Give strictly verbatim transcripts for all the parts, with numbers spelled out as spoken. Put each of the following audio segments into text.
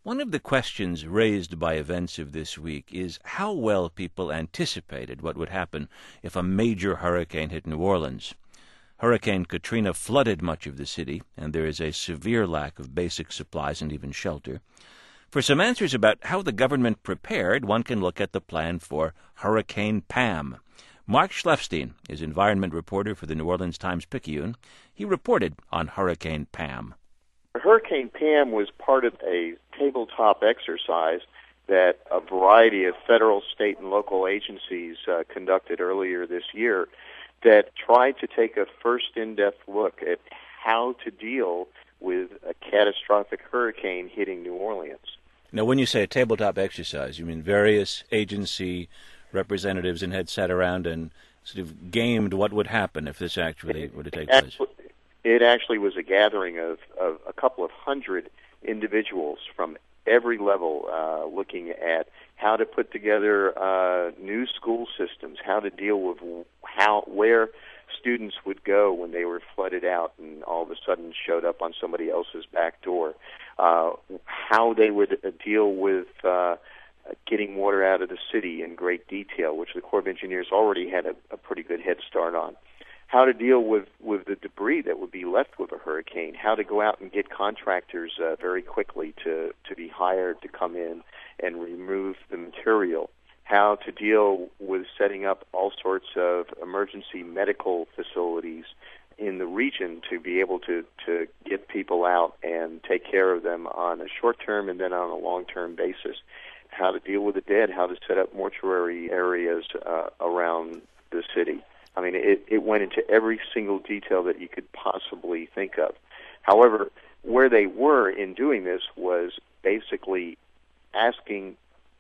One of the questions raised by events of this week is how well people anticipated what would happen if a major hurricane hit New Orleans. Hurricane Katrina flooded much of the city, and there is a severe lack of basic supplies and even shelter. For some answers about how the government prepared, one can look at the plan for Hurricane Pam. Mark Schleifstein is environment reporter for the New Orleans Times-Picayune. He reported on Hurricane Pam. Hurricane Pam was part of a tabletop exercise that a variety of federal, state, and local agencies uh, conducted earlier this year that tried to take a first in-depth look at how to deal with a catastrophic hurricane hitting New Orleans. Now, when you say a tabletop exercise, you mean various agency representatives and heads sat around and sort of gamed what would happen if this actually were to take place? It actually was a gathering of, of a couple of hundred individuals from every level uh, looking at how to put together uh, new school systems, how to deal with how where students would go when they were flooded out and all of a sudden showed up on somebody else's back door, uh, how they would uh, deal with uh, getting water out of the city in great detail, which the Corps of Engineers already had a, a pretty good head start on. How to deal with, with the debris that would be left with a hurricane, how to go out and get contractors uh, very quickly to, to be hired to come in and remove the material, how to deal with setting up all sorts of emergency medical facilities in the region to be able to, to get people out and take care of them on a short-term and then on a long-term basis, how to deal with the dead, how to set up mortuary areas uh, around the city. I mean, it, it went into every single detail that you could possibly think of. However, where they were in doing this was basically asking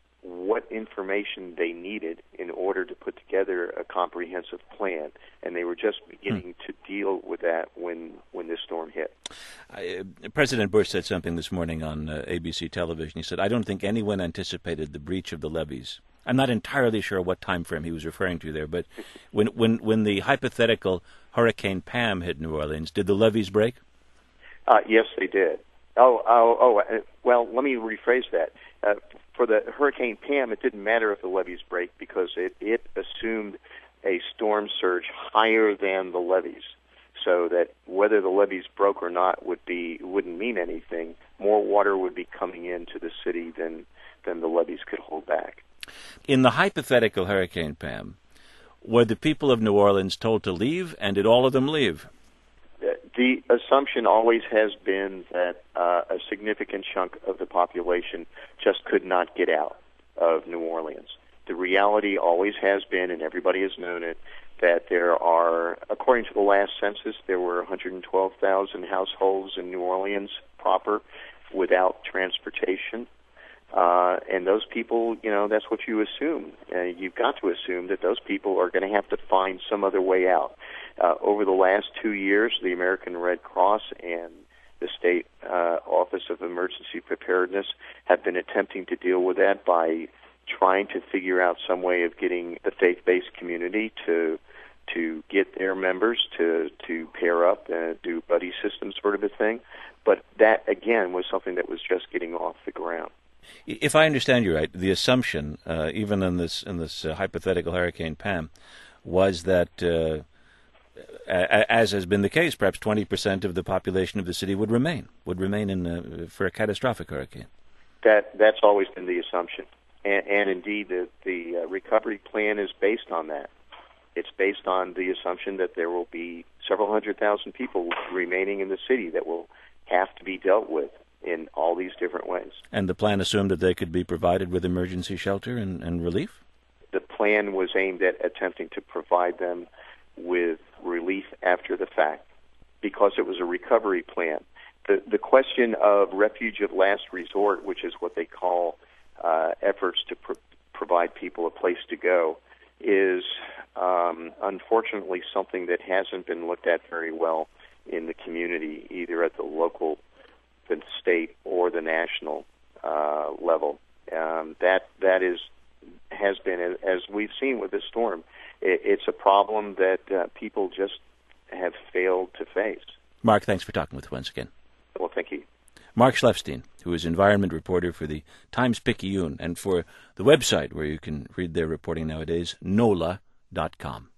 what information they needed in order to put together a comprehensive plan, and they were just beginning hmm. to deal with that when when this storm hit. Uh, President Bush said something this morning on uh, A B C television. He said, "I don't think anyone anticipated the breach of the levees." I'm not entirely sure what time frame he was referring to there, but when when when the hypothetical Hurricane Pam hit New Orleans, did the levees break? Uh, yes, they did. Oh, oh, oh. Uh, well, let me rephrase that. Uh, for the Hurricane Pam, it didn't matter if the levees break because it, it assumed a storm surge higher than the levees, so that whether the levees broke or not would be wouldn't mean anything. More water would be coming into the city than than the levees could hold back. In the hypothetical Hurricane Pam, were the people of New Orleans told to leave, and did all of them leave? The assumption always has been that uh, a significant chunk of the population just could not get out of New Orleans. The reality always has been, and everybody has known it, that there are, according to the last census, there were one hundred twelve thousand households in New Orleans proper without transportation. Uh, and those people, you know, that's what you assume. Uh, you've got to assume that those people are going to have to find some other way out. Uh, over the last two years, the American Red Cross and the State uh, Office of Emergency Preparedness have been attempting to deal with that by trying to figure out some way of getting the faith-based community to to get their members to, to pair up and do buddy system sort of a thing. But that, again, was something that was just getting off the ground. If I understand you right, the assumption, uh, even in this in this uh, hypothetical Hurricane Pam, was that, uh, a- as has been the case, perhaps twenty percent of the population of the city would remain, would remain in uh, for a catastrophic hurricane. That that's always been the assumption, and, and indeed the the uh, recovery plan is based on that. It's based on the assumption that there will be several hundred thousand people remaining in the city that will have to be dealt with in all these different ways. And the plan assumed that they could be provided with emergency shelter and, and relief? The plan was aimed at attempting to provide them with relief after the fact, because it was a recovery plan. The, the question of refuge of last resort, which is what they call uh, efforts to pro- provide people a place to go, is um, unfortunately something that hasn't been looked at very well in the community, either at the local, the state, or the national uh, level. Um, that that is has been, as we've seen with this storm, it, it's a problem that uh, people just have failed to face. Mark, thanks for talking with us once again. Well, thank you. Mark Schleifstein, who is environment reporter for the Times-Picayune and for the website where you can read their reporting nowadays, nola dot com.